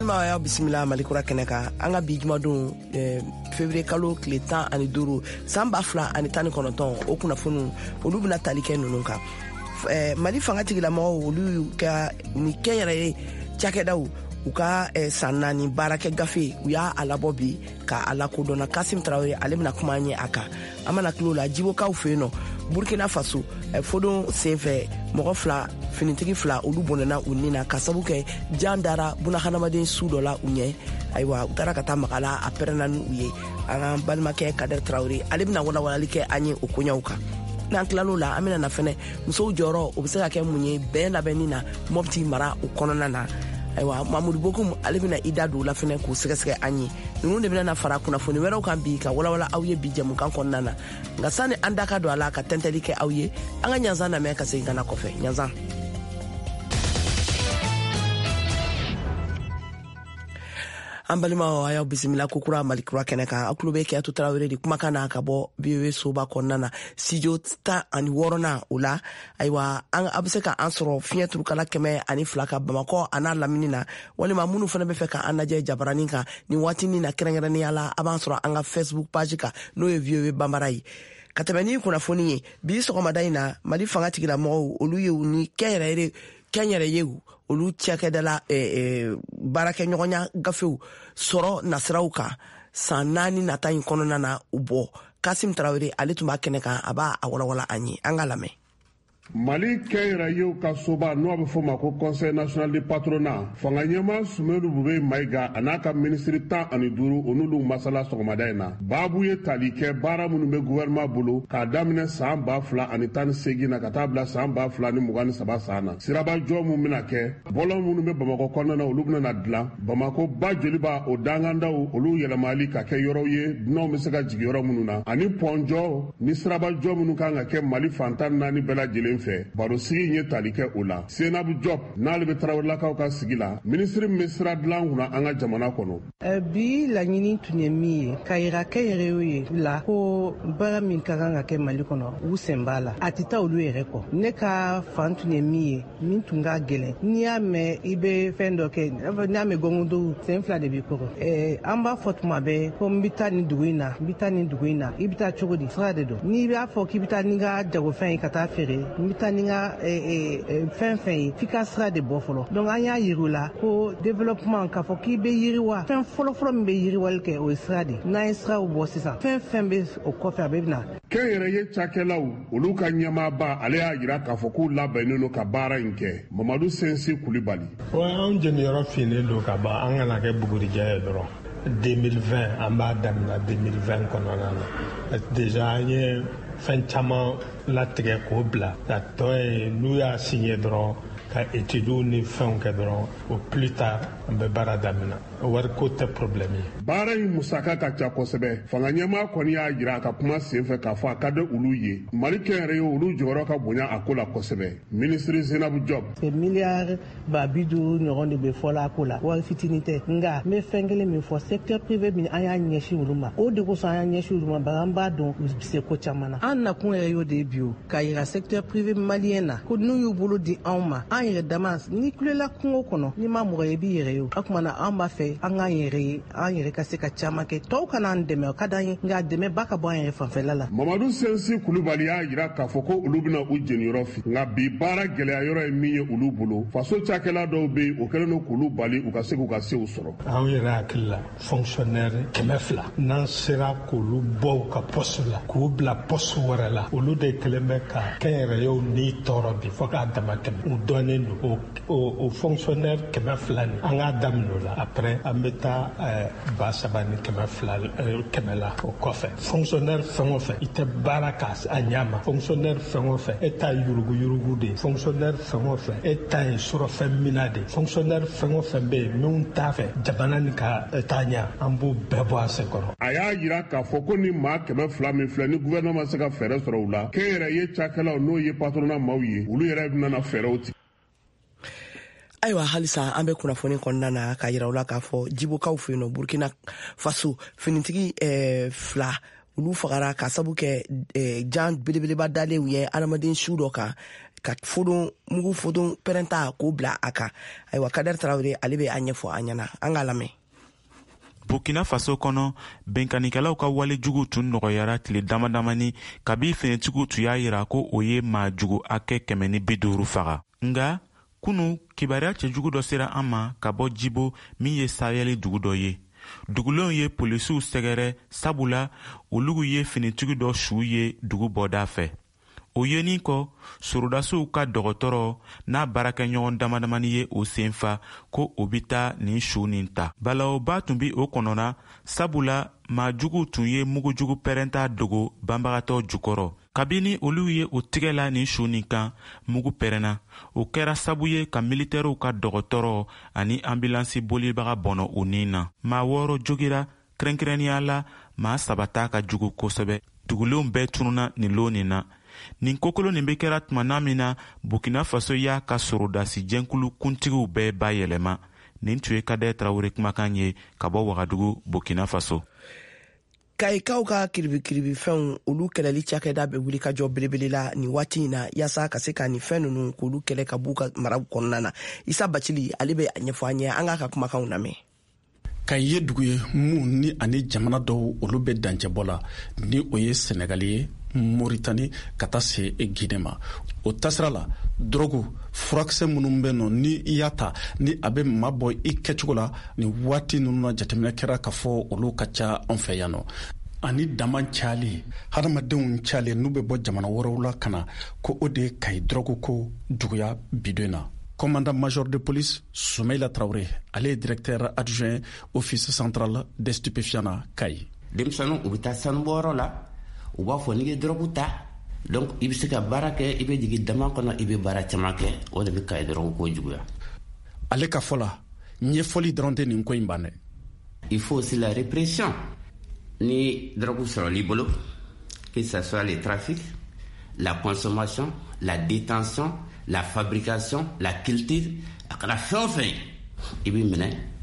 Ya bisimila malikura kɛnɛka an ka bi jumadon février kalo tile 15 san 2019 o kunnafoni olu bɛna tali kɛ ninnu kan. Mali fanga tigilamɔgɔw olu ka ni kɛnyɛrɛ ye cakɛdaw u ka san 4 baarakɛ gafe u y'a labɔ bi ka a lakodɔnna. Kasim Traoré ale bɛna kuma ɲɛ a kan. An mana tulo la jibokaw fɛ yen nɔ Burkina Faso fodon senfɛ mɔgɔ fila finitigi fila olu bɔnɛna u ni na ka sabu kɛ jan dara bunahadamaden su dɔ la u ɲɛ. Ayiwa u taara ka taa magala a pɛrɛnna ni u ye. An ka balimakɛ Kader Traoré ale bɛna walawalali kɛ an ye o koɲɛw kan. N'an tilal'o la an bɛna na fɛnɛ musow jɔyɔrɔ o bɛ se ka kɛ mun ye bɛn labɛnni na Mopti mara o kɔnɔna na. Ayiwa Mamadou Bokoum ale bɛna i da don la fɛnɛ k'o sɛgɛsɛgɛ an ye. Ninnu de bɛna na fara kunnafoni wɛrɛw kan bi ka walawala aw ye bi jɛmukan kɔnɔna na. Nka sani an da ka don a la ka tɛntɛli kɛ aw ye an ka ɲanzan lamɛn ka segin ka na kɔfɛ. Ɲanzan. An balimaw a y'aw bisimila kokura malikura kɛnɛ kan. Aw tulo bɛ Keyatu Traoré de kumakan na ka bɔ VOA soba kɔnɔna na studio 16 o la. Ayiwa a bɛ se ka an sɔrɔ fiɲɛ turukala 102 ka Bamakɔ a n'a lamini na walima minnu fana bɛ fɛ ka an lajɛ jabaranin kan ni waatinin na kɛrɛnkɛrɛnnenya la a b'an sɔrɔ an ka Facebook page kan n'o ye VOA Bambara ye. Ka tɛmɛ ni kunnafoni ye bi sɔgɔmada in na Mali fanga tigilamɔgɔw olu ye ni kɛnyɛrɛ ye olu cakɛdala baarakɛ ɲɔgɔnya gafew sɔrɔ nasiraw kan san 4 nata in kɔnɔna na u bɔ. Kasim Traoré ale tun b'a kɛnɛ kan a b'a walawala an ye an ka lamɛn. Mali kɛnyɛrɛyew ka soba n'o bɛ fɔ ma ko Conseil national du patronat fanga ɲɛma Sumaworo Bube Mayiga a n'a ka ministre 15 o n'olu masala sɔgɔmada in na. Baabu ye tali kɛ baara minnu bɛ gouvernement bolo k'a daminɛ san 2018 na ka taa bila san 2023 san na. Sirabajɔ mun bɛna kɛ bɔlɔn minnu bɛ Bamakɔ kɔnɔna na olu bɛna na dilan. Bamakɔ ba joli b'a o dangandaw olu yɛlɛmali ka kɛ yɔrɔw ye dunanw bɛ se ka jigin yɔrɔ minnu na ani pɔnjɔ ni sirabajɔ minnu kan ka kɛ Mali fantan 4 bɛɛ lajɛlen fɛ. Baro sigi ye tali kɛ o la. Senabu Job n'ale bɛ Traorélakaw ka sigi la ministre min sira dilan kunna an ka jamana kɔnɔ. Bi laɲini tun ye min ye ka yira kɛnyɛrɛyew ye la ko baara min ka kan ka kɛ Mali kɔnɔ u sen b'a la a tɛ taa olu yɛrɛ kɔ. Ne ka fan tun ye min ye min tun ka gɛlɛn n'i y'a mɛn i bɛ fɛn dɔ kɛ n'i y'a mɛn gɔngɔndow sen 2 de b'i kɔrɔ. An b'a fɔ tuma bɛɛ ko n bɛ taa nin dugu in na n bɛ taa nin dugu in na i bɛ taa cogo di sira de don. N'i b'a fɔ k'i bɛ taa n'i ka jagofɛn ye ka taa feere n bɛ taa ni ka fɛn ye f'i ka sira de bɔ fɔlɔ. Donc an y'a yir'u la ko développement k'a fɔ k'i bɛ yiriwa fɛn fɔlɔfɔlɔ min bɛ yiriwali kɛ o ye sira de. N'an ye siraw bɔ sisan fɛn bɛ o kɔfɛ a bɛ na. Kɛnyɛrɛye cakɛlaw olu ka ɲɛmaaba ale y'a jira k'a fɔ k'u labɛnnen don ka baara in kɛ. Mamadu Sensi Kulibali. Anw jeniyɔrɔ finnen don ka ban an kana kɛ bugurijɛ ye dɔrɔn. 2020 an b'a daminɛ 2020 kɔnɔna na déjà an ye fɛn caman latigɛ k'o bila a tɔ ye n'u y'a signé dɔrɔn ka études ni fɛnw kɛ dɔrɔn au plus tard an bɛ baara daminɛ wariko tɛ problème ye. Baara in musaka ka ca kosɛbɛ. Fanga ɲɛmaa kɔni y'a jira a ka kuma senfɛ k'a fɔ a ka di olu ye. Mali kɛnyɛrɛye olu jɔyɔrɔ ka bonya a ko la kosɛbɛ. Ministre Senabu Job. Miliyari 50 ɲɔgɔn de bɛ fɔla a ko la wari fitinin tɛ nka n bɛ fɛn kelen min fɔ secteur privé min an y'a ɲɛsin olu ma o de kosɔn an y'a ɲɛsin olu ma bari an b'a dɔn u bɛ se ko caman na. An nakun yɛrɛ y'o de ye bi o k'a yira secteur privé malien na ko n'u y'u bolo di anw ma an yɛrɛ dama ni kulela kungo kɔnɔ ni ma mɔgɔ ye b'i yɛrɛ ye o tuma na an b'a fɛ an k'an yɛrɛ ye an yɛrɛ ka se ka caman kɛ tɔw kana an dɛmɛ o ka d'an ye nka dɛmɛ ba ka bɔ an yɛrɛ fanfɛla la. Mamadu Sensi Kulibali y'a jira k'a fɔ ko olu bɛna u jeniyɔrɔ fi nka bi baara gɛlɛya yɔrɔ ye min ye olu bolo faso cakɛla dɔw bɛ yen o kɛlen don k'olu bali u ka se k'u ka sew sɔrɔ. Anw yɛrɛ hakili la fonctionnaire 200 n'an sera k'olu bɔ u ka poste la k'u bila poste wɛrɛ la olu de kɛlen bɛ ka kɛnyɛrɛyew ni tɔɔrɔ bi fo k'a dama tɛmɛ u dɔnnen don o fonctionnaire 200 ni an k'a daminɛ o la après an bɛ taa 300 ni 200 la o kɔfɛ fonctionnaire fɛn o fɛn i tɛ baara k'a a ɲama fonctionnaire fɛn o fɛn e ta yuruguyurugu de fonctionnaire fɛn o fɛn e ta ye sɔrɔfɛn mina de fonctionnaire fɛn o fɛn bɛ yen minnu t'a fɛ jamana ni ka taa ɲa an b'o bɛɛ bɔ a sen kɔrɔ. A y'a jira k'a fɔ ko ni maa 200 min filɛ ni gouvernement ma se ka fɛɛrɛ sɔrɔ u la kɛnyɛrɛye cakɛlaw n'o ye patronat maaw ye olu yɛrɛ bɛna fɛɛrɛw tigɛ. Ayiwa halisa an bɛ kunnafoni kɔnɔna na ka yira u la k'a fɔ jibokaw fɛ yen nɔ Burkina Faso finitigi fila olu fagara ka sabu kɛ jan belebeleba dalen u ye adamaden su dɔ kan ka mugu fodon pɛrɛnta k'o bila a kan. Ayiwa Kader Traoré ale bɛ a ɲɛfɔ an ɲɛna, an k'a lamɛn. Burkina Faso kɔnɔ benkanikɛlaw ka wale jugu tun nɔgɔyara tile damadamani kabi finitigiw tun y'a yira ko o ye maa jugu hakɛ 150 faga. Nga kunu kibaruya cɛjugu dɔ sera an ma ka bɔ Jibo min ye Sahɛli dugu dɔ ye. Dugulenw ye polisiw sɛgɛrɛ sabula olugu ye finitigi dɔ su ye dugu bɔda fɛ. O yenin kɔ sorodasiw ka dɔgɔtɔrɔ n'a baarakɛɲɔgɔn damadamani ye o senfa ko o bi taa nin su nin ta. Balaoba tun bi o kɔnɔna sabula maajugu tun ye mugujugu pɛrɛnta dogo banbagatɔ jukɔrɔ. Kabini olu ye o tigɛ la nin su nin kan mugu pɛrɛnna. O kɛra sabu ye ka militɛriw ka dɔgɔtɔrɔ ani ambulansi bolibaga bɔnɔ o nin na. Maa 6 jogira kɛrɛnkɛrɛnnenya la maa 3 ta ka jugu kosɛbɛ. Dugulenw bɛɛ tununa nin lo nin na. Nin kokolo nin bɛ kɛra tuma min na Burkina Faso y'a ka sorodasi jɛnkulu kuntigiw bɛɛ bayɛlɛma. Nin tun ye Kader Traoré kumakan ye ka bɔ Wagadugu, Burkina Faso. Kayikaw ka kiribikiribi fɛnw olu kɛlɛli cakɛda bɛ wuli ka jɔ belebele la nin waati in na yaasa ka se ka nin fɛn ninnu k'olu kɛlɛ ka b'u ka maraw kɔnɔna na. Isa Bacili ale bɛ a ɲɛfɔ an ɲɛ, an k'a ka kumakanw lamɛn. Ka ye dugu ye mun ni ani jamana dɔw olu bɛ dancɛbɔ la ni o ye Senegali ye, Mauritanie ka taa se Guinée ma. O tasira la drogue furakisɛ minnu bɛ nɔ ni i y'a ta ni a bɛ maa bɔ i kɛcogo la ni waati ninnu na jateminɛ kɛra ka fɔ olu ka ca an fɛ yan nɔ. Ani dama cali hadamadenw cali n'u bɛ bɔ jamana wɛrɛw la ka na ko o de ka ye drogue ko juguya bidon na. Commandant major de police Soumaïla Traoré, elle est directeur adjoint office central des stupéfiants na Kayi. Demsanu ubita sanboro la uba fo ni drogue ta donc ibi se ka barake ibi digi dama kono ibi bara chamake o de bi kay drogue ko juguya. Ale ka fola ɲɛfɔli dɔrɔn tɛ nin ko in banne. Il faut aussi la répression. Ni drogue sur le bolo, que ce soit le trafic, la consommation, la détention, la fabrication, la culture, la fin, il y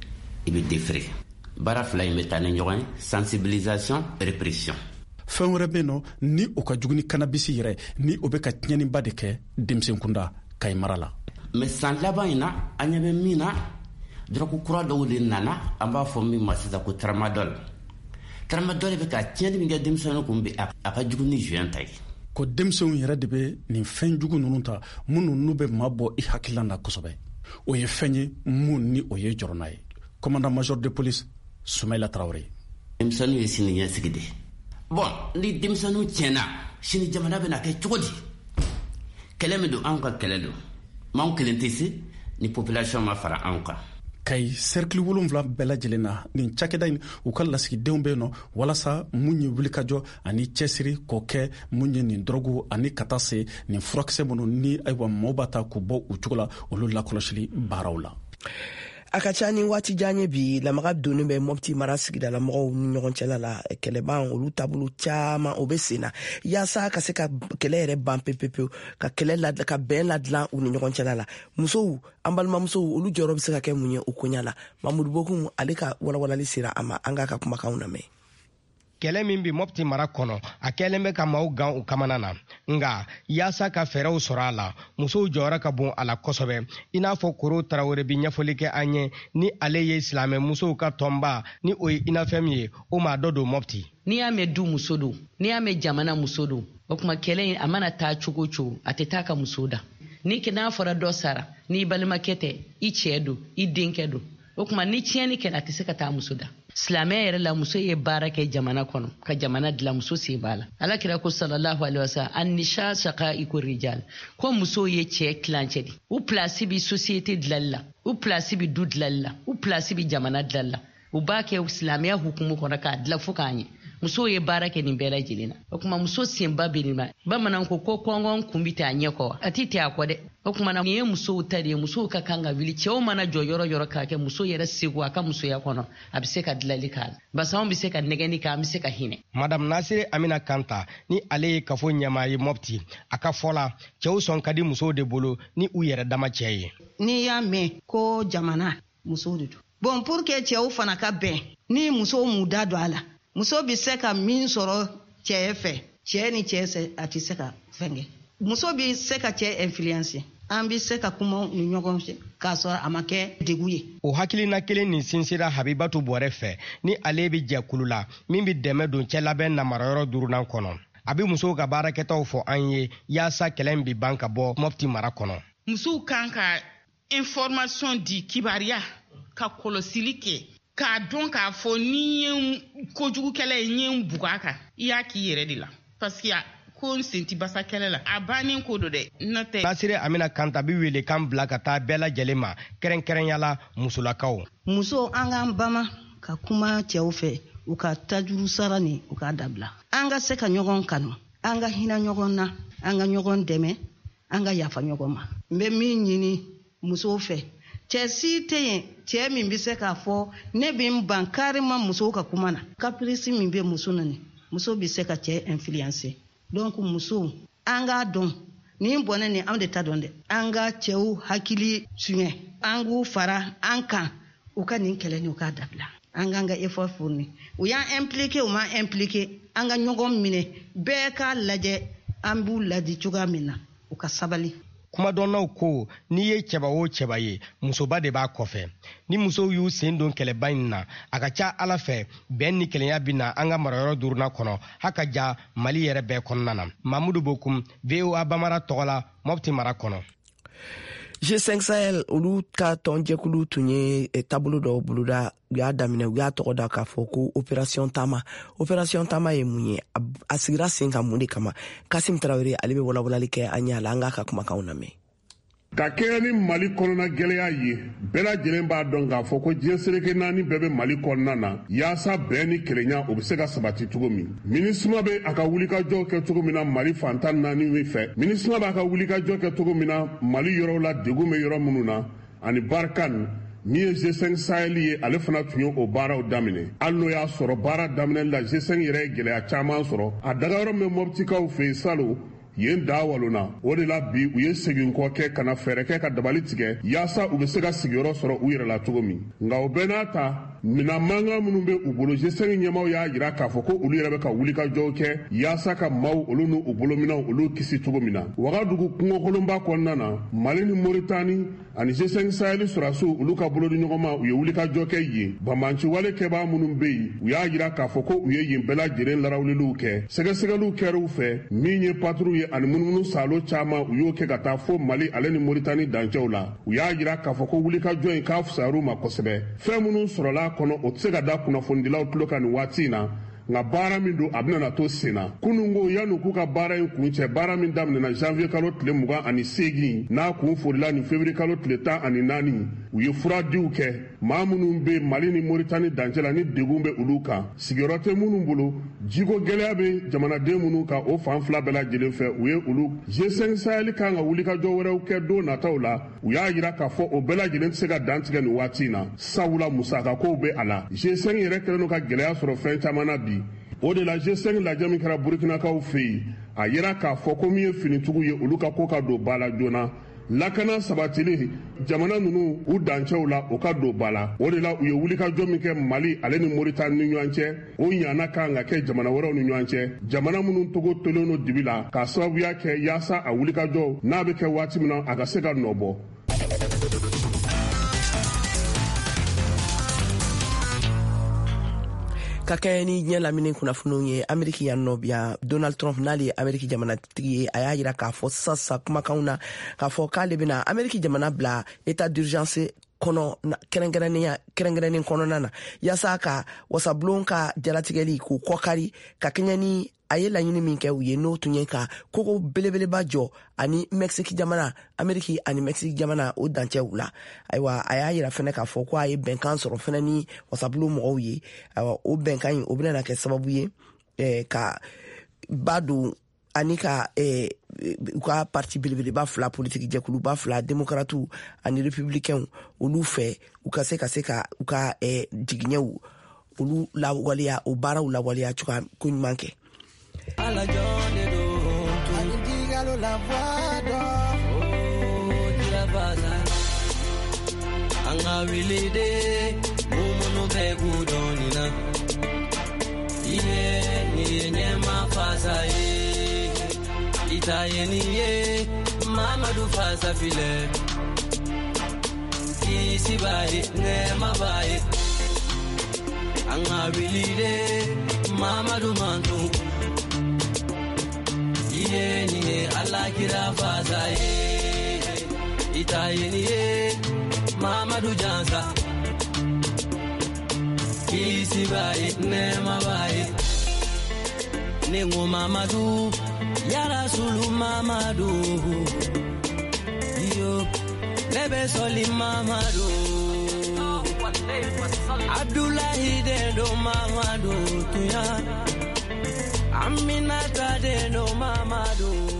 a des frais. Barafla y met en sensibilisation, répression. Fin rebeno ni o ka juguni cannabis yɛrɛ ni o bɛ ka tiɲɛniba de kɛ denmisɛn kunda Kayi mara la. Mais san laban in na an ɲɛ bɛ min na drogue kura dɔw de nana an b'a fɔ min ma sisan ko tramadol. Tramadol bɛ ka tiɲɛni min kɛ denmisɛnninw kun bɛ a ka jugu ni joint ta ye. Ko denmisɛnw yɛrɛ de bɛ nin fɛn jugu ninnu ta minnu n'u bɛ maa bɔ i hakilila na kosɛbɛ. O ye fɛn ye mun ni o ye jɔrɔna ye. Commandant major de police Soumaïla Traoré. Denmisɛnninw ye sini ɲɛsigi de. Bon, ni denmisɛnninw tiɲɛna sini jamana bɛ na kɛ cogo di? Kɛlɛ min don anw ka kɛlɛ don. M'anw kelen tɛ se ni population ma fara anw kan. Kayi cercle 7 bɛɛ lajɛlen na nin cakɛda in u ka lasigidenw bɛ yen nɔ walasa mun ye wulikajɔ ani cɛsiri k'o kɛ mun ye nin drogue ani ka taa se nin furakisɛ minnu ni ayiwa maaw b'a ta k'u bɔ u cogo la olu lakɔlɔsili baaraw la. A ka ca ni waati jan ye bi lamaga donnen bɛ Mopti mara sigidala mɔgɔw ni ɲɔgɔn cɛla la kɛlɛban olu taabolo caman o bɛ sen na yaasa ka se ka kɛlɛ yɛrɛ ban pepepewu ka kɛlɛ ka bɛn ladilan u ni ɲɔgɔn cɛla la. Musow an balimamusow olu jɔyɔrɔ bɛ se ka kɛ mun ye o koɲa la. Mamudu Bokum ale ka walawalali sera a ma an k'a ka kumakanw lamɛn. Kɛlɛ min bi Mopti mara kɔnɔ a kɛlen bɛ ka maaw gan u kamana na nga yaasa ka fɛɛrɛw sɔrɔ a la musow jɔyɔrɔ ka bon a la kosɛbɛ i n'a fɔ Koro Tarawele bi ɲɛfɔli kɛ an ye ni ale ye silamɛ musow ka tɔnba ni o ye inafɛn min ye o maa dɔ don Mopti. N'i y'a mɛn du muso don n'i y'a mɛn jamana muso don o kuma kɛlɛ in a mana taa cogo o cogo a tɛ taa ka muso da ni n'a fɔra dɔ sara n'i balimakɛ tɛ i cɛ don i denkɛ don o kuma ni tiɲɛni kɛra a tɛ se ka taa muso da. Silamɛ yɛrɛ la muso ye baara kɛ jamana kɔnɔ ka jamana dilan muso se b'a la. Alakira ko sallallahu alaihi wasallam an-nisha shaqa'iqur rijal ko muso ye cɛ tilancɛ de. U place bi société dilali la u place bi du dilali la u place bi jamana dilali la u b'a kɛ silamɛya hukumu kɔnɔ k'a dilan fo k'a ɲɛ. Muso ye baara kɛ nin bɛɛ lajɛlen na o kuma muso senba bɛ nin ma bamanan ko kɔngɔn kun bi t'a ɲɛ kɔ a ti tɛ a kɔ dɛ o kuma nin ye musow ta de ye musow ka kan ka wuli cɛw mana jɔ yɔrɔ yɔrɔ k'a kɛ muso yɛrɛ segu a ka musoya kɔnɔ a bɛ se ka dilali k'a la basa anw bɛ se ka nɛgɛni kɛ an bɛ se ka hinɛ. Madame Nasiri Amina Kanta ni ale ye kafo ɲɛmaa ye Mopti a ka fɔ la cɛw sɔn ka di musow de bolo ni u yɛrɛ dama cɛ ye. N'i y'a mɛn ko jamana musow de don bon pour que cɛw fana ka bɛn ni musow m'u da don a la muso bɛ se ka min sɔrɔ cɛ fɛ cɛ ni cɛ a tɛ se ka fɛn kɛ muso bi se ka cɛ influence an bi se ka kuma ni ɲɔgɔn fɛ k'a sɔrɔ a ma kɛ degun ye. O hakilina kelen nin sinsira Habibatu Bɔrɛ fɛ ni ale bi jɛkulu la min bi dɛmɛ don cɛ labɛn namarayɔrɔ 4nan kɔnɔ. A bi musow ka baarakɛtaw fɔ an ye yaasa kɛlɛ in bi ban ka bɔ Mopti mara kɔnɔ. Musow kan ka information di kibariya ka kɔlɔsili kɛ k'a dɔn k'a fɔ ni ye kojugukɛla ye n ye buga kan i y'a k'i yɛrɛ de la parce que ko n sen ti basa kɛlɛ la a bannen ko do dɛ n'o tɛ. Nasire Amina Kanta bi wele kan bila ka taa bɛɛ lajɛlen ma kɛrɛnkɛrɛnyala musolakaw. Muso an k'an bama ka kuma cɛw fɛ u ka tajuru sara ni u ka dabila. An ka se ka ɲɔgɔn kanu an ka hinɛ ɲɔgɔn na an ka ɲɔgɔn dɛmɛ an ka yafa ɲɔgɔn ma. N bɛ min ɲini musow fɛ cɛ si tɛ yen cɛ min bɛ se k'a fɔ ne bɛ n ban carrément musow ka kuma na. Caprice min bɛ muso na ni muso bɛ se ka cɛ influencer. Donc musow an k'a dɔn nin bɔnɛ ni anw de ta dɔn dɛ. An ka cɛw hakili suɲɛ an k'u fara an kan u ka nin kɛlɛ ni u ka dabila. An k'an ka effort fourni u y'an impliqué u ma impliqué an ka ɲɔgɔn minɛ bɛɛ k'a lajɛ an b'u ladi cogoya min na u ka sabali. Kumadɔnnaw ko n'i ye cɛba o cɛba ye musoba de b'a kɔfɛ. Ni musow y'u sen don kɛlɛba in na a ka ca Ala fɛ bɛn ni kelenya bi na an ka marayɔrɔ 4nan kɔnɔ ha ka ja Mali yɛrɛ bɛɛ kɔnɔna na. Mamudu Bokum VOA Bamara tɔgɔ la Mopti mara kɔnɔ. G5 Sahel olu ka tɔnjɛkulu tun ye taabolo dɔw boloda u y'a daminɛ u y'a tɔgɔ da k'a fɔ ko opération Tama ye mun ye a sigira sen kan mun de kama. Kasim Traoré ale bɛ walawalali kɛ an ɲɛ la an k'a ka kumakanw lamɛn. Ka kɛɲɛ ni Mali kɔnɔna gɛlɛya ye bɛɛ lajɛlen b'a dɔn k'a fɔ ko diɲɛ seleke 4 bɛɛ bɛ Mali kɔnɔna na yaasa bɛn ni kelenya o bɛ se ka sabati cogo min. MINUSMA bɛ a ka wulikajɔw kɛ cogo min na Mali fantan 4 min fɛ. MINUSMA b'a ka wulikajɔ kɛ cogo min na Mali yɔrɔw la degun bɛ yɔrɔ minnu na ani Barkan min ye G5 Sahel ye ale fana tun ye o baaraw daminɛ. Hali n'o y'a sɔrɔ baara daminɛ la G5 yɛrɛ ye gɛlɛya caman sɔrɔ a dagayɔrɔ min Moptikaw fɛ yen Salo yen da walona o de la bi u ye segin kɔ kɛ kana fɛɛrɛ kɛ ka dabali tigɛ yaasa u bɛ se ka sigiyɔrɔ sɔrɔ u yɛrɛ la cogo min. Nka o bɛɛ n'a ta mina mankan minnu bɛ u bolo G5 ɲɛmaw y'a jira k'a fɔ ko olu yɛrɛ bɛ ka wulikajɔw kɛ yaasa ka maaw olu n'u bolominɛw olu kisi cogo min na. Wagadugu kungokolonba kɔnɔna na Mali ni Moritani ani G5 Sahel sɔrɔdasiw olu ka bolo di ɲɔgɔn ma u ye wulikajɔ kɛ yen. Banbanciwale kɛbaa minnu bɛ yen u y'a jira k'a fɔ ko u ye yen bɛɛ lajɛlen larawuliw kɛ. Sɛgɛsɛgɛliw kɛr'u fɛ min ye patrouille ye ani munumunu salo caman u y'o kɛ ka taa fo Mali ale ni Moritani dancɛw la. U y'a jira k'a fɔ ko wulikajɔ in k'a fisayar'u ma kosɛbɛ. Fɛn minnu sɔrɔla kɔnɔ o tɛ se ka da kunnafonidilaw tulo kan nin waati in na nka baara min don a bɛna to sen na. Kunun ko yan'u k'u ka baara in kun cɛ baara min daminɛna janvier kalo tile 28 n'a kun forila ni février kalo tile 14 u ye furadiw kɛ maa minnu bɛ Mali ni Moritani dancɛ la ni degun bɛ olu kan sigiyɔrɔ tɛ minnu bolo jiko gɛlɛya bɛ jamanaden minnu kan o fan fila bɛɛ lajɛlen fɛ u ye olu G5 Sahel kan ka wulikajɔ wɛrɛw kɛ don nataw la u y'a jira k'a fɔ o bɛɛ lajɛlen tɛ se ka dantigɛ nin waati in na sabula musakakow bɛ a la. G5 yɛrɛ kɛlen don ka gɛlɛya sɔrɔ fɛn caman na bi. O de la G5 lajɛ min kɛra Burkinakaw fɛ yen a yera k'a fɔ ko min ye finitigiw ye olu ka ko ka don ba la joona. Lakana sabatili jamana ninnu u dancɛw la o ka don ba la. O de la u ye wulikajɔ min kɛ Mali ale ni Moritani ni ɲɔgɔn cɛ o ɲana kan ka kɛ jamana wɛrɛw ni ɲɔgɔn cɛ. Jamana minnu togo tolen don dibi la k'a sababuya kɛ yaasa a wulikajɔ n'a bɛ kɛ waati min na a ka se ka nɔ bɔ. Ka kɛ ni ɲɛ lamini kunnafoniw ye Ameriki yan nɔ biya Donald Trump n'ale ye Ameriki jamanatigi ye a y'a jira k'a fɔ sisan kumakanw na k'a fɔ k'ale bɛna Ameriki jamana bila état d'urgence kɔnɔ kɛrɛnkɛrɛnnen kɔnɔna na yaasa ka wasabulon ka jalatigɛli k'u kɔkari ka kɛɲɛ ni a ye laɲini min kɛ u ye n'o tun ye ka kogo belebeleba jɔ ani Mexique jamana Ameriki ani Mexique jamana o dancɛw la. Ayiwa a y'a jira fɛnɛ k'a fɔ ko a ye bɛnkan sɔrɔ fɛnɛ ni wasabulon mɔgɔw ye. Ayiwa o bɛnkan in o bɛna kɛ sababu ye ka ba don ani ka u ka parti belebeleba fila politique jɛkuluba fila démocrates ani républicains olu fɛ u ka se ka u ka jigiɲɛw olu lawaleya o baaraw lawaleya cogoya ko ɲuman kɛ. Ala jone do aligalo la voix d'or oh tira baza anga wilide mumu be gudonina iye ni nyema faza e itayeniye Mamadou Fasa file Isi baye nema baye Angabilide Mamadou Mantou Yeniye Allah kira Fasa itayeniye Mamadou Jansa Isi baye nema baye Nengo Mamadou Ya Rasulu Mamadou Yo Nebe Soli Mamadou Abdullahi Dendo Mamadou Tuya Aminata Dendo Mamadou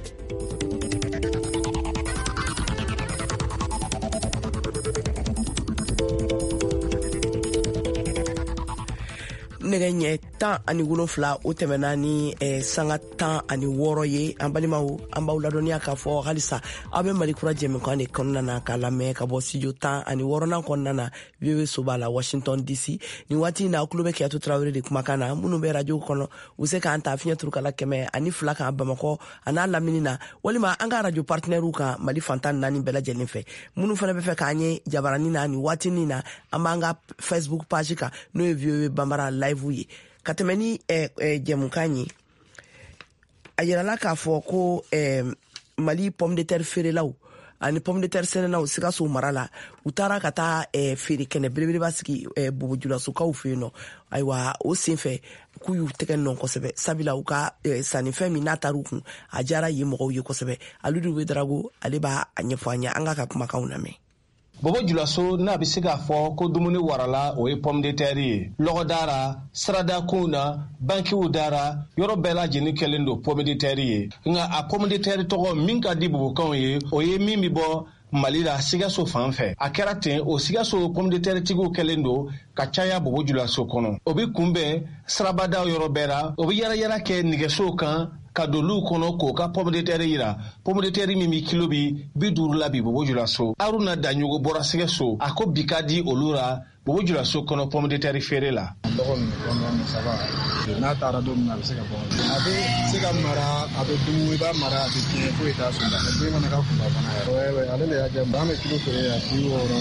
nɛgɛ ɲɛ 17 o tɛmɛna ni sanga 16 ye an balimaw an b'aw ladɔniya k'a fɔ halisa aw bɛ mali kura jɛmukan de kɔnɔna na k'a lamɛn ka bɔ studio 16nan kɔnɔna na VOA soba la Washington DC ni waati in na aw tulo bɛ Kiyatu Tarawele de kumakan na minnu bɛ radio kɔnɔ u se k'an ta fiɲɛ turukala 102 kan Bamakɔ a n'a lamini na walima an ka radio partenaires kan Mali fantan 4 bɛɛ lajɛlen fɛ minnu fana bɛ fɛ k'an ye jabarani na ni waati in na an b'an ka Facebook page kan n'o ye VOA Bambara live ye ka tɛmɛ ni jɛmukan ye a yirala k'a fɔ ko Mali pomme de terre feerelaw ani pomme de terre sɛnɛnaw Sikaso mara la u taara ka taa feere kɛnɛ belebeleba sigi bobojulasokaw fɛ yen nɔ ayiwa o senfɛ k'u y'u tɛgɛ nɔ kosɛbɛ sabula u ka sannifɛn min n'a taara u kun a diyara yen mɔgɔw ye kosɛbɛ Alidu Wederago ale b'a ɲɛfɔ an ɲɛ an ka kumakanw lamɛn. Bobo Julaso n'a bɛ se k'a fɔ ko dumuni warala o ye pomme de terre ye lɔgɔ dara siradakunw na bankiw dara yɔrɔ bɛɛ lajɛlen kɛlen don pomme de terre ye nka a pomme de terre tɔgɔ min ka di bobokanw ye o ye min bɛ bɔ Mali la Sikaso fan fɛ a kɛra ten o Sikaso pomme de terre tigiw kɛlen don ka caya Bobo Julaso kɔnɔ o bɛ kunbɛn sirabadaw yɔrɔ bɛɛ la o bɛ yala kɛ nɛgɛsow kan ka dolu kɔnɔ k'o ka pomme de terre yira pomme de terre min bi kilo bi 50 la bi Bobo Julaso Aruna Daɲogo bɔra Sikaso a ko bi ka di olu la Bobo Julaso kɔnɔ pomme de terre feere la n'a taara don min na a bɛ se ka bɔ a bɛ se ka mara a bɛ dumu i b'a mara a bɛ tiɲɛ foyi t'a sɔrɔ a bɛ mana ka kunba fana yɛrɛ ale de y'a kɛ an bɛ kilo feere a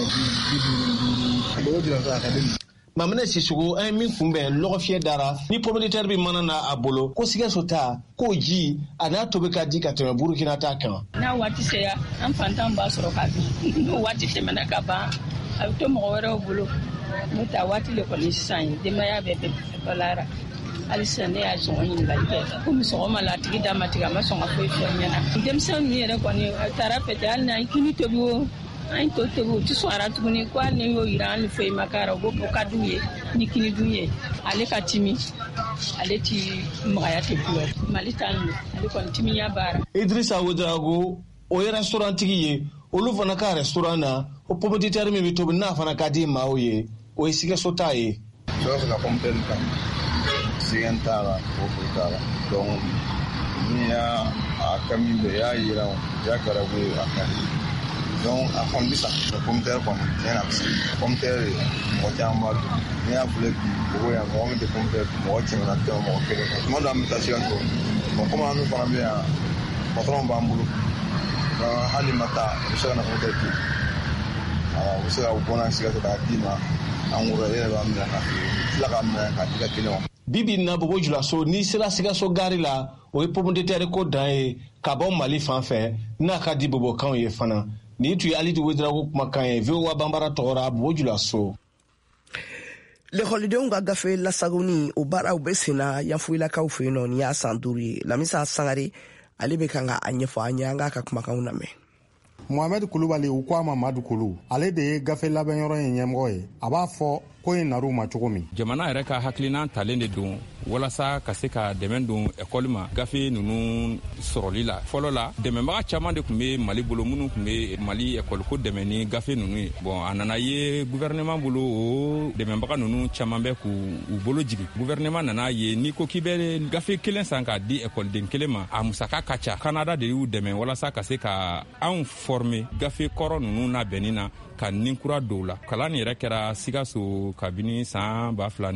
60 Bobo Julaso a ka di Mamene Sissogo an min kunbɛn lɔgɔfiyɛ dara ni pomme de terre bi mana na a bolo ko Sikaso ta k'o ji a n'a tobi ka di ka tɛmɛ Burukina ta kan n'a waati sera an fantan b'a sɔrɔ ka dun n'o waati tɛmɛna ka ban a bɛ to mɔgɔ wɛrɛw bolo n'o ta waati le kɔni sisan ye denbaya bɛɛ balara hali sisan ne y'a sɔngɔ ɲininkali kɛ komi sɔgɔma la a tigi d'a ma tigɛ a ma sɔn ka foyi fɔ ɲɛna denmisɛnnin ninnu yɛrɛ kɔni a taara fɛtɛ hali n'an kini tobi o an to tobi u ti sɔn ara tuguni ko hali ni y'o yira an ni foyi ma k'ara o ko ka d'u ye ni kini dun ye ale ka timi ale ti magaya tɛ kulɔ Mali ta nin ale kɔni timiya baara. Idrissa Ouedraogo o ye restaurant tigi ye olu fana ka restaurant na o pomme de terre min bɛ tobi n'a fana ka di maaw ye o ye Sikaso ta ye. sɔrɔ ka pomme de terre kan sigan t'a la o foyi t'a la donc ni y'a a ka min bɛ y'a yira o y'a kɛra ko a ka di donc a kɔni bɛ sa pomme de terre kɔni tiɲɛ na a bɛ se pomme de terre mɔgɔ caman b'a dun n'i y'a filɛ bi Bobo yan mɔgɔ min tɛ pomme de terre dun mɔgɔ kɛmɛ na tɛmɛ mɔgɔ kelen kan tuma dɔw an bɛ taa Sikaso bon komi an fana bɛ yan patron b'an bolo hali ma taa u bɛ se ka na pomme de terre dun u bɛ se ka bɔ n'an Sikaso k'a d'i ma an wolo e yɛrɛ b'a minɛ ka tila k'a minɛ k'a di ka kelen ma. Bibi na Bobo Julaso n'i sera Sikaso gari la o ye pomme de terre ko dan ye ka bɔ Mali fan fɛ n'a ka di bobokanw ye fana ni tun ye Alidu Wederago kumakan ye VOA Bambara tɔgɔra Bobo Julaso. Lekɔlidenw ka gafe lasagoni o baaraw bɛ sen na Yanfoyilakaw fɛ yen nɔ ni y'a san 5 ye Lamisa Sangare ale bɛ kan ka a ɲɛfɔ an ye an k'a ka kumakanw lamɛn. Mohamed Kulubali u ko a ma Madu Kulu ale de ye gafe labɛnyɔrɔ in ɲɛmɔgɔ ye a b'a fɔ ko in nar'u ma cogo min. Jamana yɛrɛ ka hakilina talen de don walasa ka se ka dɛmɛ don ekɔli ma gafe ninnu sɔrɔli la fɔlɔ la dɛmɛbaga caman de tun bɛ Mali bolo minnu tun bɛ Mali ekɔliko dɛmɛ ni gafe ninnu ye bon a nana ye gouvernement bolo o dɛmɛbaga ninnu caman bɛ k'u bolo jigin gouvernement nana ye n'i ko k'i bɛ gafe kelen san k'a di ekɔliden kelen ma a musaka ka ca Canada de y'u dɛmɛ walasa ka se ka anw former gafe kɔrɔ ninnu na bɛnni na ka ninkura dɔw la kalan yɛrɛ kɛra Sikaso kabini san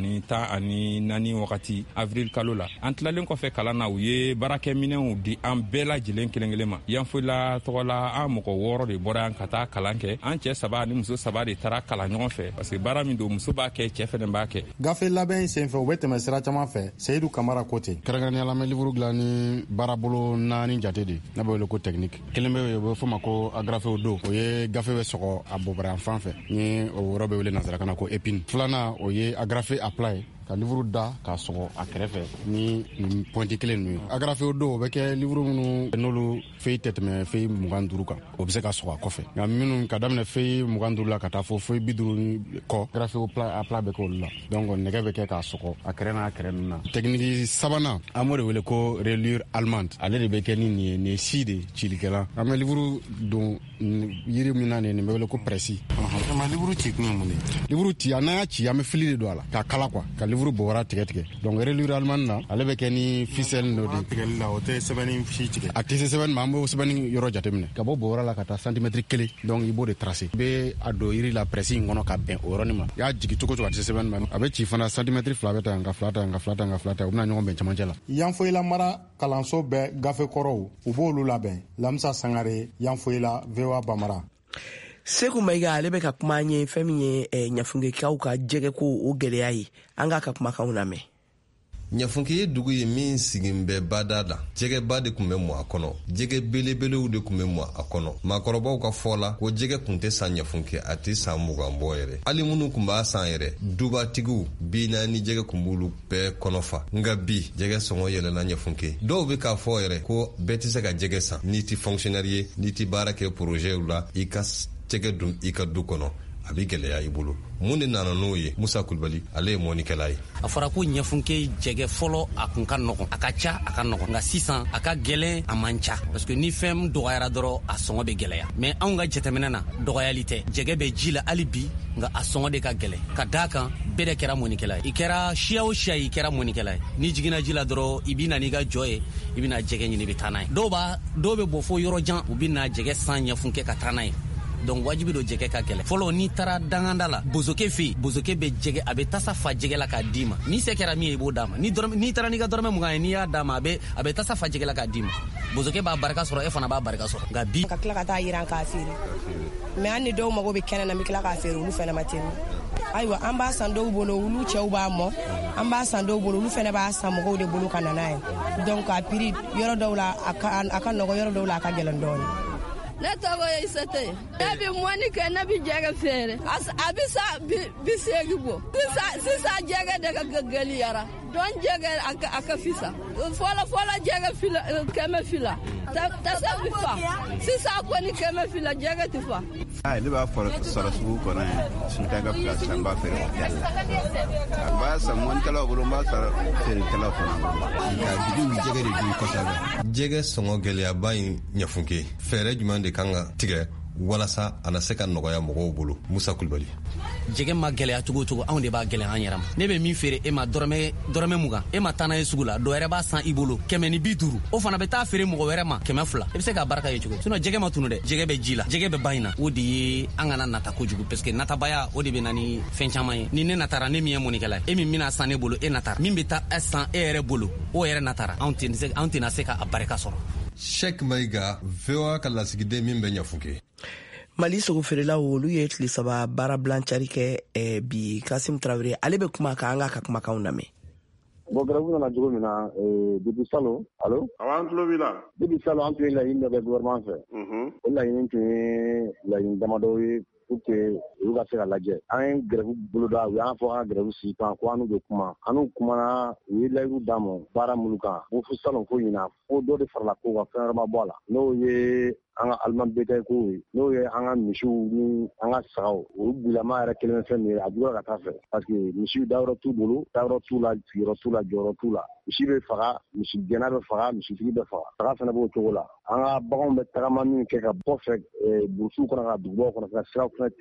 2014 wagati avril kalo la an tilalen kɔfɛ kalan na u ye baarakɛminɛnw di an bɛɛ lajɛlen kelen ma Yanfoyila tɔgɔla an mɔgɔ 6 de bɔra yan ka taa kalan kɛ an cɛ 3 ni muso 3 de taara kalan ɲɔgɔn fɛ parce que baara min don muso b'a kɛ cɛ fɛnɛ b'a kɛ gafe labɛn senfɛ u bɛ tɛmɛ sira caman fɛ Seyidu Kamara ko ten kɛrɛnkɛrɛnnenya la livre dilan ni baarabolo 4 jate de n'a bɛ wele ko technique kelen bɛ o bɛ fɔ ma ko agrafew do o ye gafe bɛ sɔgɔ a bɔbara fan fɛ ni o yɔrɔ bɛ wele nansarakan na ko épine filanan o ye agrafe apply ka livre da ka sɔgɔ a kɛrɛfɛ ni pointi kelen ninnu ye agrafew do o bɛ kɛ livre minnu n'olu feuille tɛ tɛmɛ feuille 25 kan o bɛ se ka sɔgɔ a kɔfɛ nka minnu ka daminɛ feuille 25 la ka taa fɔ feuille 50 kɔ agrafew apply bɛ kɛ olu la donc nɛgɛ bɛ kɛ k'a sɔgɔ a kɛrɛ n'a kɛrɛ ninnu na technique sabanan an b'o de wele ko reliure allemande ale de bɛ kɛ ni nin ye si de cilikɛla an bɛ livre don yiri min na nin bɛ wele ko presse livre ci kun ye mun de livre ci an y'a ci an bɛ fili de don a la k'a kala quoi ka livre bɔra tigɛ donc reliure allemande na ale bɛ kɛ ni ficelle dɔ de tigɛli la o tɛ sɛbɛnni si tigɛ a tɛ se sɛbɛnni ma an b'o sɛbɛnni yɔrɔ jateminɛ ka bɔ bɔra la ka taa centimètre 1 donc i b'o de tracer i bɛ a don yiri la presse in kɔnɔ ka bɛn o yɔrɔnin ma i y'a jigin cogo cogo a tɛ se sɛbɛnni ma a bɛ ci fana centimètre 2 bɛ ta yan ka 2 ta yan ka 2 ta yan ka 2 ta u bɛna ɲɔgɔn bɛn cɛmancɛ la Yanfoyila mara kalanso bɛɛ gafe kɔrɔw u b'olu labɛn Lamisa Sangare Yanfoyila VOA Bamara Seku Mayiga ale bɛ ka kuma an ye fɛn min ye ɲafungekaw ka jɛgɛ ko o gɛlɛya ye an k'a ka kumakanw lamɛn Ɲafunke ye dugu ye min sigin bɛ bada la jɛgɛba de kun bɛ mɔ a kɔnɔ jɛgɛ belebelew de kun bɛ mɔ a kɔnɔ maakɔrɔbaw ka fɔ la ko jɛgɛ kun tɛ san Ɲafunke a tɛ san 20 bɔ yɛrɛ hali minnu kun b'a san yɛrɛ dubatigiw bi na ni jɛgɛ kun b'olu bɛɛ kɔnɔfa nka bi jɛgɛ sɔngɔ yɛlɛna Ɲafunke dɔw bɛ k'a fɔ yɛrɛ ko bɛɛ tɛ se ka jɛgɛ san n'i tɛ fonctionnaire ye n'i tɛ baara kɛ projet la i ka jɛgɛ dun i ka du kɔnɔ a bɛ gɛlɛya i bolo mun de nana n'o ye Musa Kulibali ale ye mɔnikɛla ye a fɔra ko Ɲafunke jɛgɛ fɔlɔ a kun ka nɔgɔn a ka ca a ka nɔgɔn nka sisan a ka gɛlɛn a man ca parce que ni fɛn dɔgɔyara dɔrɔn a sɔngɔ bɛ gɛlɛya mais anw ka jateminɛ na dɔgɔyali tɛ jɛgɛ bɛ ji la hali bi nka a sɔngɔ de ka gɛlɛn ka d'a kan bɛɛ de kɛra mɔnikɛla ye i kɛra siya o siya i kɛra mɔnikɛla ye ni jiginna ji la dɔrɔn i bɛ na n'i ka jɔ ye i bɛ na jɛgɛ ɲini i bɛ taa n'a ye dɔw bɛ bɔ fo yɔrɔ jan u bɛ na jɛgɛ san Ɲafunke ka taa n'a ye donc wajibi do jɛgɛ ka gɛlɛ fɔlɔ n'i taara danganda la bozoke fɛ bozoke bɛ jɛgɛ a bɛ tasa fa jɛgɛ la k'a d'i ma ni se kɛra min ye i b'o d'a ma n'i taara n'i ka dɔrɔmɛ 20 ye n'i y'a d'a ma a bɛ tasa fa jɛgɛ la k'a d'i ma bozoke b'a barika sɔrɔ e fana b'a barika sɔrɔ nka bi ka tila ka taa yiran k'a feere mais an ni dɔw mago bɛ kɛnɛ na n bɛ tila k'a feere olu fana ma teli ayiwa an b'a san dɔw bolo olu cɛw b'a mɔ an b'a san dɔw bolo olu fana b'a san mɔgɔw de bolo ka na n'a ye donc a prix yɔrɔ dɔw la a ka nɔgɔ yɔrɔ dɔw la a ka gɛlɛn dɔɔnin ne tɔgɔ ye Isete ne bɛ mɔni kɛ ne bɛ jɛgɛ feere a bɛ sa bi seegi bɔ sisan jɛgɛ de ka gɛlɛyara don jɛgɛ a ka fisa fɔlɔ jɛgɛ kɛmɛ fila tasa bɛ fa sisan kɔni kɛmɛ fila jɛgɛ tɛ fa ne b'a sɔrɔ sugu kɔnɔ sunta ka fila san b'a feere hôtel la a b'a san mɔnikɛlaw bolo n b'a sɔrɔ feerekɛlaw fana nka dugu bɛ jɛgɛ de dun kosɛbɛ jɛgɛ sɔngɔ gɛlɛyaba in Ɲafunke fɛɛrɛ jumɛn de kan ka tigɛ walasa a na se ka nɔgɔya mɔgɔw bolo Musa Kulibali jɛgɛ ma gɛlɛya cogo cogo anw de b'a gɛlɛya an yɛrɛ ma ne bɛ min feere e ma dɔrɔmɛ 20 e ma taa n'a ye sugu la dɔ wɛrɛ b'a san i bolo 150 o fana bɛ taa feere mɔgɔ wɛrɛ ma 200 i bɛ se k'a barika ye cogo sinon jɛgɛ ma tunu dɛ jɛgɛ bɛ ji la jɛgɛ bɛ ba in na o de ye an kana nata kojugu parce que natabaya o de bɛ na ni fɛn caman ye ni ne natara ne min ye mɔnikɛla ye e min bɛna san ne bolo e natara min bɛ taa san e yɛrɛ bolo o yɛrɛ natara anw tɛna se k'a barika sɔrɔ Sheikh Mayiga VOA ka lasigiden min bɛ Ɲafunke Mali sogo feerelaw olu ye tile 3 baara bilancari kɛ bi Kasim Traoré ale bɛ kuma kan an ka kumakanw lamɛn bon grève nana cogo min na depuis salon allo an tulo b'i la depuis salon an tun ye laɲini dɔ kɛ gouvernement fɛ o laɲini tun ye laɲini damadɔ ye pour que olu ka se ka lajɛ an ye grève boloda u y'an fɔ an ka grève sigi kan ko an n'u bɛ kuma an n'u kumana u ye layidu d'a ma baara minnu kan ko fo salon fo ɲina fo dɔ de farala ko kan fɛn wɛrɛ ma bɔ a la n'o ye an ka aliment bétail ko ye n'o ye an ka misiw ni an ka sagaw o bilama yɛrɛ kelen fɛn min ye a jugura ka taa fɛ parce que misiw dayɔrɔ t'u bolo dayɔrɔ t'u la sigiyɔrɔ t'u la jɔyɔrɔ t'u la misi bɛ faga misi gɛnna bɛ faga misitigi bɛ faga saga fana b'o cogo la an ka baganw bɛ tagama min kɛ ka bɔ fɛ burusiw kɔnɔ ka dugubaw kɔnɔ ka siraw fana tɛ yen nɔ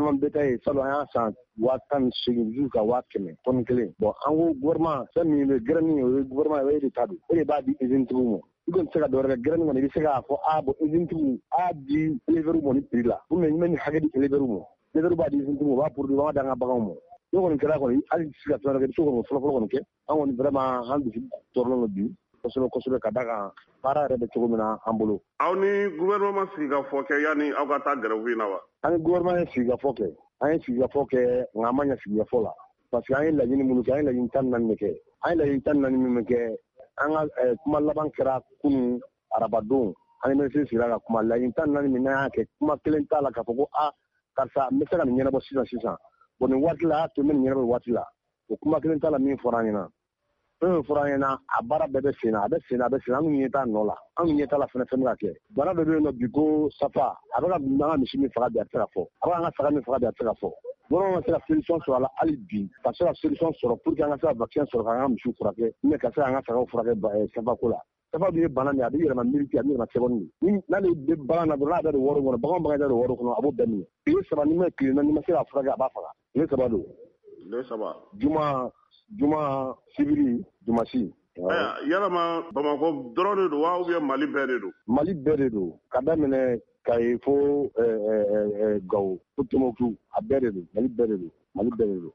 aliment bétail ye salon an y'a san 18,000 jusqu'à 100,000 tonnes kelen. Bon an ko gouvernement fɛn min bɛ gɛrɛni ye o ye gouvernement ye o ye de ta don e de b'a di usine tigiw ma. I kɔni tɛ se ka dɔ wɛrɛ kɛ gɛrɛni kɔni i bɛ se k'a fɔ bon usine tigiw a di éleveurs ma ni prix la ou bien n bɛ nin hakɛ di éleveurs ma. Éleveurs b'a di usine tigiw ma o b'a produit o b'a d'an ka baganw ma. N'o kɔni kɛra kɔni hali si ka fɛn wɛrɛ kɛ i bɛ se k'o fɔlɔ-fɔlɔ kɔni kɛ an kɔni vraiment an dusu tɔɔrɔlen don bi kosɛbɛ ka da kan baara yɛrɛ bɛ cogo min na an bolo. Aw ni gouvernement sigi ka fɔ kɛ yanni aw ka taa grève in na wa? An ni gouvernement ye sigi ka fɔ kɛ nka an ma ɲɛ sigi ka fɔ la parce que an ye laɲini minnu kɛ an ye laɲini 14 de kɛ an ye laɲini 14 min kɛ an ka kuma laban kɛra kunun arabadon an ye ministre sigira ka kuma laɲini 14 min n'an y'a kɛ kuma kelen t'a la k'a fɔ ko karisa n bɛ se ka nin ɲɛnabɔ sisan bon nin waati la a y'a to n bɛ nin ɲɛnabɔ waati la o kuma kelen t'a la min fɔra an ɲɛna fɛn fɔra an ɲɛna a baara bɛɛ bɛ sen na an kun ɲɛ t'a nɔ la an kun ɲɛ t'a la fɛn bɛ ka kɛ bana dɔ bɛ yen nɔ bi ko safa a bɛ ka an ka misi min faga bi a tɛ se ka fɔ a bɛ an ka saga min faga bi a tɛ se ka fɔ gouvernement ka se ka solution sɔrɔ a la hali bi ka se ka solution sɔrɔ pour que an ka se ka vaccin sɔrɔ k'an ka misiw furakɛ mais ka se ka an ka sagaw furakɛ safa ko la safa dun ye bana min a bɛ yɛlɛma minute a bɛ yɛlɛma seconde n'ale bɛ bagan na dɔrɔn n'a da don wɔɔrɔ kɔnɔ bagan da don wɔɔrɔ kɔnɔ a b'o bɛɛ minɛ tile 3 ni ma tile 4 ni ma se ka furakɛ a b'a faga tile 3 don tile 3 juma sibiri jumasi yalama Bamako dɔrɔn de don wa ou bien Mali bɛɛ de don? Mali bɛɛ de don ka daminɛ Kayi fo Gawo fo Tombouctou a bɛɛ de don Mali bɛɛ de don.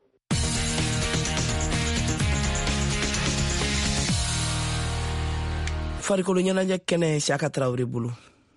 Farikolo ɲɛnajɛ kɛnɛ Siaka Traoré bolo.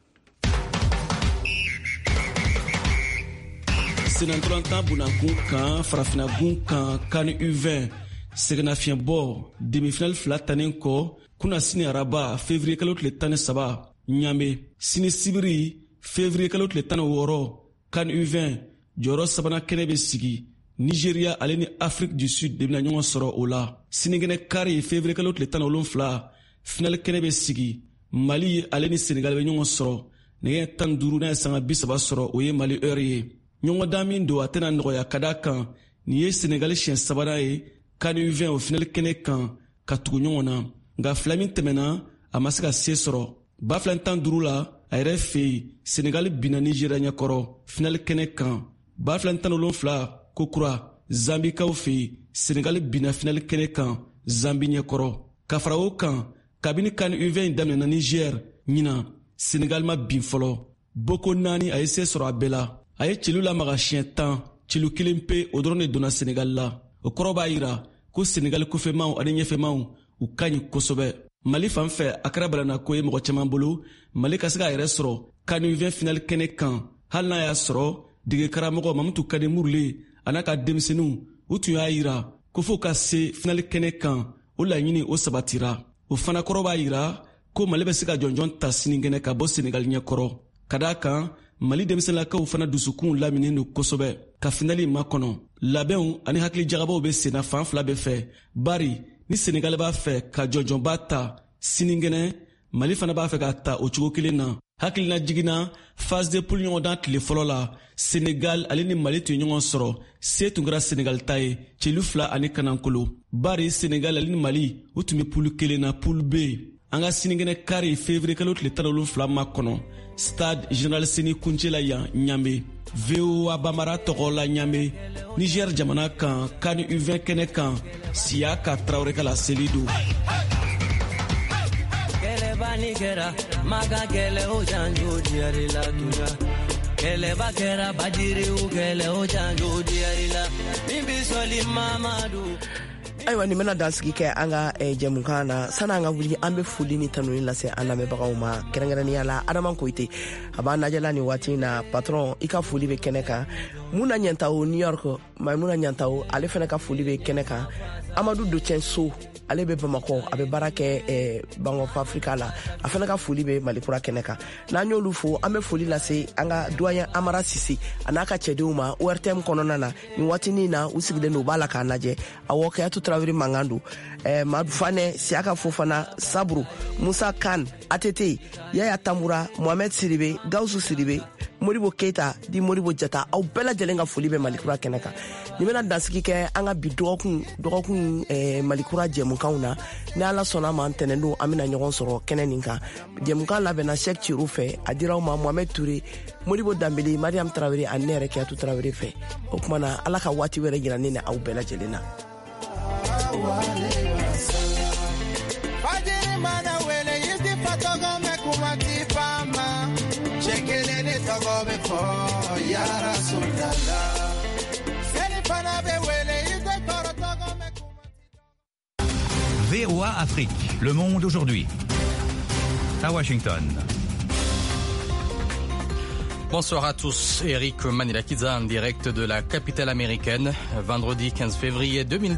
Senatolanta Bunankun kan Farafinagun kan CAN U20 sɛgɛnnafiɲɛbɔ demi-finale 2 tanen kɔ kuna sini araba février kalo tile 13 Ɲame sini sibiri février kalo tile 16 CAN U20 jɔyɔrɔ sabanan kɛnɛ bɛ sigi Nigeria ale ni Afrique du Sud de bɛna ɲɔgɔn sɔrɔ o la sinikɛnɛ kari février kalo tile 17 finale kɛnɛ bɛ sigi Mali ale ni Senegal bɛ ɲɔgɔn sɔrɔ nɛgɛ 15 n'a ye sanga 30 sɔrɔ o ye Mali heure ye ɲɔgɔndan min don a tɛna nɔgɔya ka da kan nin ye Senegal siɲɛ sabanan ye CAN U20 o finale kɛnɛ kan ka tugu ɲɔgɔn na nka fila min tɛmɛna a ma se ka se sɔrɔ ba 15 la a yɛrɛ fɛ yen Senegal bina Nigeria ɲɛkɔrɔ finale kɛnɛ kan ba 17 ko kura Zambikaw fɛ yen Senegal bina finale kɛnɛ kan Zambi ɲɛkɔrɔ ka fara o kan kabini CAN U20 daminɛna Niger ɲina Senegal ma bin fɔlɔ boko 4 a ye se sɔrɔ a bɛɛ la a ye celu lamaga siɲɛ 10 celu 1 pe o dɔrɔn de donna Senegal la o kɔrɔ b'a yira ko Senegal kɔfɛmaw ani ɲɛfɛmaw u ka ɲi kosɛbɛ Mali fan fɛ a kɛra balana ko ye mɔgɔ caman bolo Mali ka se k'a yɛrɛ sɔrɔ CAN U20 finale kɛnɛ kan hali n'a y'a sɔrɔ dege karamɔgɔ Mamutu Kane Murule a n'a ka denmisɛnninw u tun y'a yira ko fo ka se finale kɛnɛ kan o laɲini o sabatira o fana kɔrɔ b'a yira ko Mali bɛ se ka jɔnjɔn ta sinikɛnɛ ka bɔ Senegal ɲɛkɔrɔ ka d'a kan Mali denmisɛnninlakaw fana dusukun laminen don kosɛbɛ ka finali makɔnɔ labɛnw ani hakili jagabaw bɛ senna fan fila bɛɛ fɛ bari ni Senegal b'a fɛ ka jɔnjɔnba ta sinikɛnɛ Mali fana b'a fɛ ka ta o cogo kelen na hakilina jiginna phase de poule ɲɔgɔndan tile fɔlɔ la Senegal ale ni Mali tun ye ɲɔgɔn sɔrɔ se tun kɛra Senegal ta ye celu 2 ani kanankolo bari Senegal ale ni Mali u tun bɛ poule kelen na poule B an ka sinikɛnɛ kari février kalo tile 17 ma kɔnɔ stade général Seni Kuncɛ la yan Ɲame VOA Bambara tɔgɔ la Ɲame Niger jamana kan CAN U20 kɛnɛ kan Siaka Traoré ka laseli don Kɛlɛbani kɛra maga kɛlɛ o janjo diyari la dunya kɛlɛba kɛra bajiriw kɛlɛ o janjo diyari la min bi sɔli Mamadu ayiwa nin bena dansigi kɛ an ka jɛmukan na sani an ka wuli an be foli ni tanuni lase an lamɛnbagaw ma kɛrɛnkɛrɛniya la Adama Koyite a b'a lajɛla ni waati na patron i ka foli be kɛnɛ kan Muna Ɲantawo New York Maimuna Ɲantawo ale fɛnɛ ka foli be kɛnɛ kan Amadu Docɛnso ale be Bamakɔ a be baara kɛ Bank of Africa la a fɛnɛ ka foli be Malikura kɛnɛ kan n'an y'olu fo an be foli lase an ka doyen Amara Sise a n'a ka cɛdenw ma ORTM kɔnɔna na nin waatinin na u sigilen don u b'a la k'a lajɛ awɔ Kayatu Traoré mankan don Madu Fane Siaka Fofana Saburu Musa Kan ATT Yaya Tamura Mohamed Siribe Gawusu Siribe Moribo Keita di Moribo Jata aw bɛɛ lajɛlen ka foli bɛ Malikura kɛnɛ kan. Ni bɛna dansigi kɛ an ka bi dɔgɔkun Malikura jɛmukanw na. Ni Ala sɔnna ma ntɛnɛn don an bɛna ɲɔgɔn sɔrɔ kɛnɛ nin kan. Jɛmukan labɛnna Cheikh Thierry fɛ, a dira aw ma Mohamed Touré, Moribo Dambele, Mariam Traoré ani ne yɛrɛ Kiyatu Traoré fɛ. O kuma na Ala ka waati wɛrɛ jira ne ni aw bɛɛ lajɛlen na. VOA Afrique, le monde aujourd'hui. À Washington. Bonsoir à tous, Eric Manilakidza en direct de la capitale américaine, vendredi 15 février 2010.